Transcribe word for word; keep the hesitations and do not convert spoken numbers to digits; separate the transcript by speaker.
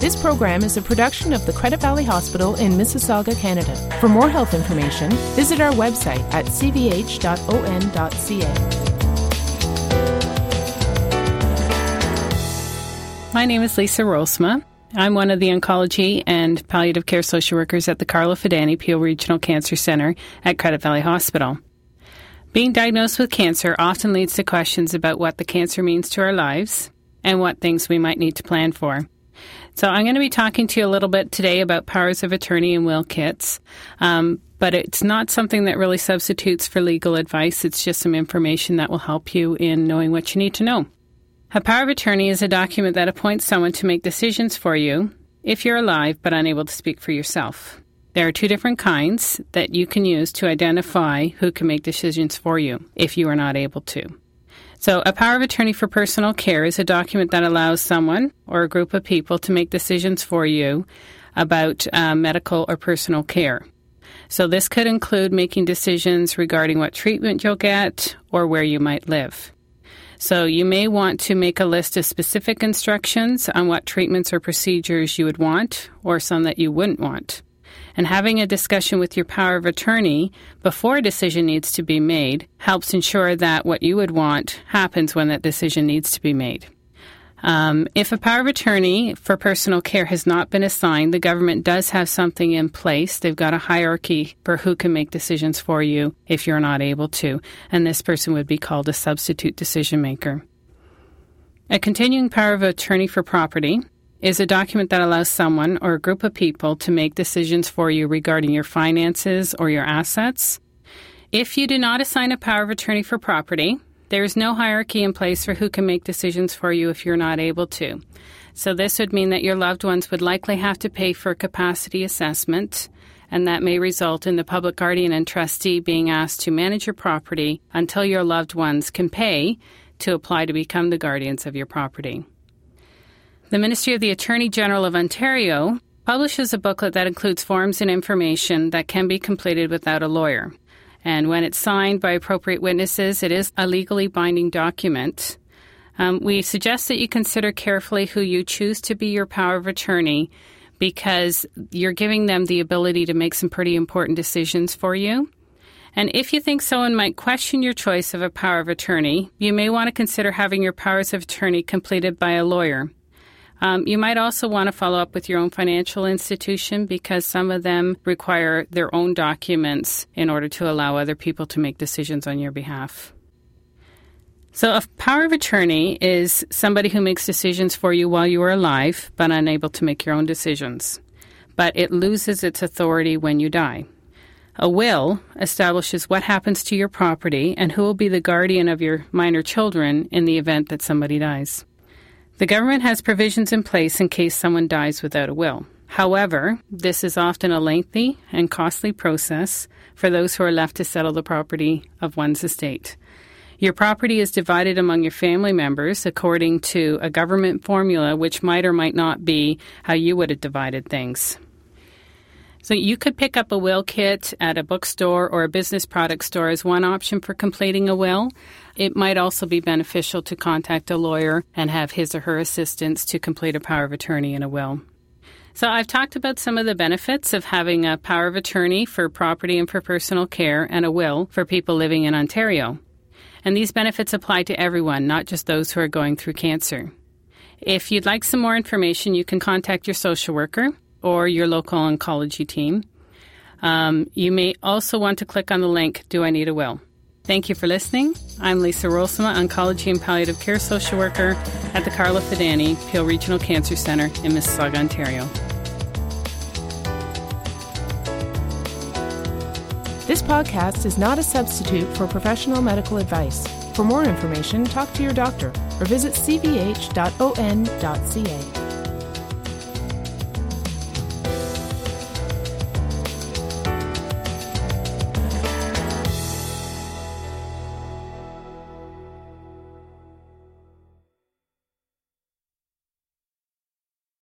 Speaker 1: This program is a production of the Credit Valley Hospital in Mississauga, Canada. For more health information, visit our website at c v h dot o n dot c a.
Speaker 2: My name is Lisa Rolsma. I'm one of the oncology and palliative care social workers at the Carlo Fidani Peel Regional Cancer Centre at Credit Valley Hospital. Being diagnosed with cancer often leads to questions about what the cancer means to our lives and what things we might need to plan for. So I'm going to be talking to you a little bit today about powers of attorney and will kits, um, but it's not something that really substitutes for legal advice. It's just some information that will help you in knowing what you need to know. A power of attorney is a document that appoints someone to make decisions for you if you're alive but unable to speak for yourself. There are two different kinds that you can use to identify who can make decisions for you if you are not able to. So a power of attorney for personal care is a document that allows someone or a group of people to make decisions for you about uh, medical or personal care. So this could include making decisions regarding what treatment you'll get or where you might live. So you may want to make a list of specific instructions on what treatments or procedures you would want or some that you wouldn't want. And having a discussion with your power of attorney before a decision needs to be made helps ensure that what you would want happens when that decision needs to be made. Um, if a power of attorney for personal care has not been assigned, the government does have something in place. They've got a hierarchy for who can make decisions for you if you're not able to, and this person would be called a substitute decision maker. A continuing power of attorney for property is a document that allows someone or a group of people to make decisions for you regarding your finances or your assets. If you do not assign a power of attorney for property, there is no hierarchy in place for who can make decisions for you if you're not able to. So this would mean that your loved ones would likely have to pay for a capacity assessment, and that may result in the public guardian and trustee being asked to manage your property until your loved ones can pay to apply to become the guardians of your property. The Ministry of the Attorney General of Ontario publishes a booklet that includes forms and information that can be completed without a lawyer. And when it's signed by appropriate witnesses, it is a legally binding document. Um, we suggest that you consider carefully who you choose to be your power of attorney because you're giving them the ability to make some pretty important decisions for you. And if you think someone might question your choice of a power of attorney, you may want to consider having your powers of attorney completed by a lawyer. Um, you might also want to follow up with your own financial institution because some of them require their own documents in order to allow other people to make decisions on your behalf. So a power of attorney is somebody who makes decisions for you while you are alive but unable to make your own decisions. But it loses its authority when you die. A will establishes what happens to your property and who will be the guardian of your minor children in the event that somebody dies. The government has provisions in place in case someone dies without a will. However, this is often a lengthy and costly process for those who are left to settle the property of one's estate. Your property is divided among your family members according to a government formula which might or might not be how you would have divided things. So you could pick up a will kit at a bookstore or a business product store as one option for completing a will. It might also be beneficial to contact a lawyer and have his or her assistance to complete a power of attorney in a will. So I've talked about some of the benefits of having a power of attorney for property and for personal care and a will for people living in Ontario. And these benefits apply to everyone, not just those who are going through cancer. If you'd like some more information, you can contact your social worker or your local oncology team. Um, you may also want to click on the link, Do I Need a Will? Thank you for listening. I'm Lisa Rolsma, Oncology and Palliative Care Social Worker at the Carlo Fidani Peel Regional Cancer Centre in Mississauga, Ontario.
Speaker 1: This podcast is not a substitute for professional medical advice. For more information, talk to your doctor or visit c v h dot o n dot c a.